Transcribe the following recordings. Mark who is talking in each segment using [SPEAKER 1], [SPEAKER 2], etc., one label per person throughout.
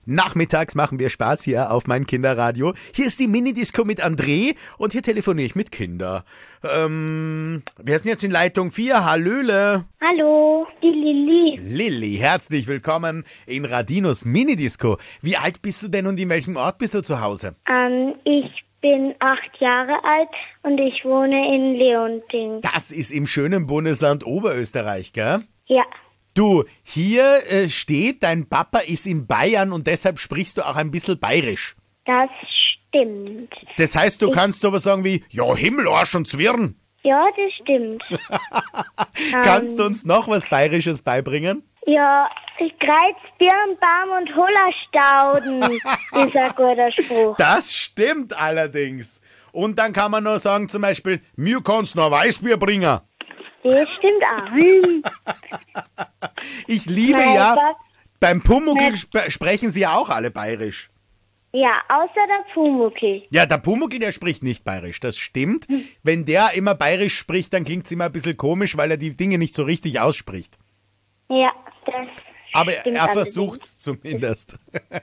[SPEAKER 1] Nachmittags machen wir Spaß hier auf mein Kinderradio. Hier ist die Minidisco mit André und hier telefoniere ich mit Kinder. Wer ist denn jetzt in Leitung 4? Hallöle.
[SPEAKER 2] Hallo, die Lilly.
[SPEAKER 1] Lilly, herzlich willkommen in Radinos Minidisco. Wie alt bist du denn und in welchem Ort bist du zu Hause?
[SPEAKER 2] Ich bin 8 Jahre alt und ich wohne in Leonding.
[SPEAKER 1] Das ist im schönen Bundesland Oberösterreich, gell?
[SPEAKER 2] Ja,
[SPEAKER 1] Du, hier steht, dein Papa ist in Bayern und deshalb sprichst du auch ein bisschen bayerisch.
[SPEAKER 2] das stimmt.
[SPEAKER 1] Das heißt, du kannst aber sagen wie, ja, Himmel, Arsch und Zwirn.
[SPEAKER 2] Ja, das stimmt.
[SPEAKER 1] Kannst du uns noch was Bayerisches beibringen?
[SPEAKER 2] Ja, Kreiz, Birnbaum und Hollerstauden ist ein guter Spruch.
[SPEAKER 1] Das stimmt allerdings. Und dann kann man noch sagen zum Beispiel, mir kannst noch Weißbier bringen.
[SPEAKER 2] Das stimmt auch.
[SPEAKER 1] Ich liebe
[SPEAKER 2] Mein
[SPEAKER 1] ja,
[SPEAKER 2] Pap-
[SPEAKER 1] beim Pumuckl sprechen sie ja auch alle bayerisch.
[SPEAKER 2] Ja, außer der Pumuckl.
[SPEAKER 1] Ja, der Pumuckl, der spricht nicht bayerisch, das stimmt. Wenn der immer bayerisch spricht, dann klingt's immer ein bisschen komisch, weil er die Dinge nicht so richtig ausspricht.
[SPEAKER 2] Ja, das
[SPEAKER 1] Aber
[SPEAKER 2] stimmt
[SPEAKER 1] er
[SPEAKER 2] allerdings.
[SPEAKER 1] versucht's zumindest.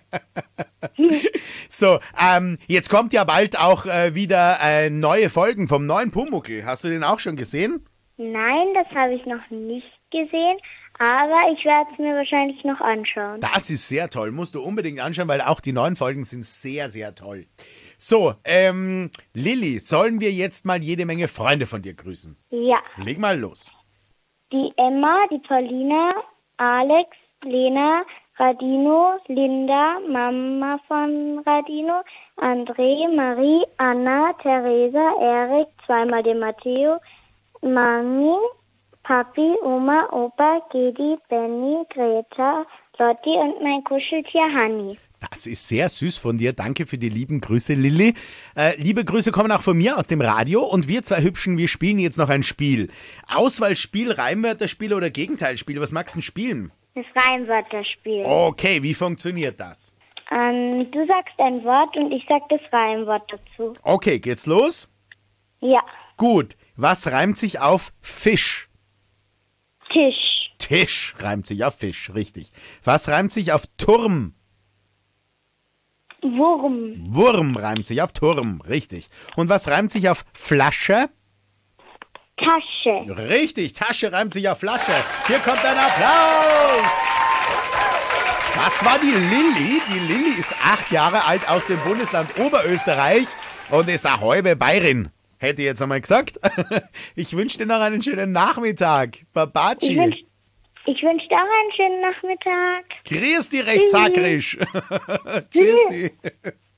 [SPEAKER 1] So, jetzt kommt ja bald auch wieder neue Folgen vom neuen Pumuckl. Hast du den auch schon gesehen?
[SPEAKER 2] Nein, das habe ich noch nicht gesehen, aber ich werde es mir wahrscheinlich noch anschauen.
[SPEAKER 1] Das ist sehr toll, musst du unbedingt anschauen, weil auch die neuen Folgen sind sehr, sehr toll. So, Lilly, sollen wir jetzt mal jede Menge Freunde von dir grüßen?
[SPEAKER 2] Ja,
[SPEAKER 1] Leg mal los.
[SPEAKER 2] die Emma, die Paulina, Alex, Lena, Radino, Linda, Mama von Radino, André, Marie, Anna, Theresa, Erik, zweimal den Matteo, Mami, Papi, Oma, Opa, Gedi, Benny, Greta, Lotti und mein Kuscheltier Hanni.
[SPEAKER 1] Das ist sehr süß von dir. Danke für die lieben Grüße, Lilly. Liebe Grüße kommen auch von mir aus dem Radio. Und wir zwei Hübschen, wir spielen jetzt noch ein Spiel. Auswahlspiel, Reimwörterspiel oder Gegenteilspiel. Was magst du denn spielen?
[SPEAKER 2] Das Reimwörterspiel.
[SPEAKER 1] Okay, wie funktioniert das?
[SPEAKER 2] Du sagst ein Wort und ich sag das Reimwort dazu.
[SPEAKER 1] Okay, geht's los?
[SPEAKER 2] Ja,
[SPEAKER 1] Gut. Was reimt sich auf Fisch?
[SPEAKER 2] Tisch,
[SPEAKER 1] Tisch reimt sich auf Fisch, richtig. Was reimt sich auf Turm?
[SPEAKER 2] Wurm,
[SPEAKER 1] Wurm reimt sich auf Turm, richtig. Und was reimt sich auf Flasche?
[SPEAKER 2] Tasche.
[SPEAKER 1] Richtig, Tasche reimt sich auf Flasche. Hier kommt ein Applaus. Das war die Lilly. Die Lilly ist 8 Jahre alt aus dem Bundesland Oberösterreich und ist eine halbe Bayerin. Hätte ich jetzt einmal gesagt. Ich wünsche dir noch einen schönen Nachmittag. Babaci.
[SPEAKER 2] Ich wünsch dir auch einen schönen Nachmittag.
[SPEAKER 1] Grüß dich recht sakrisch. Tschüssi.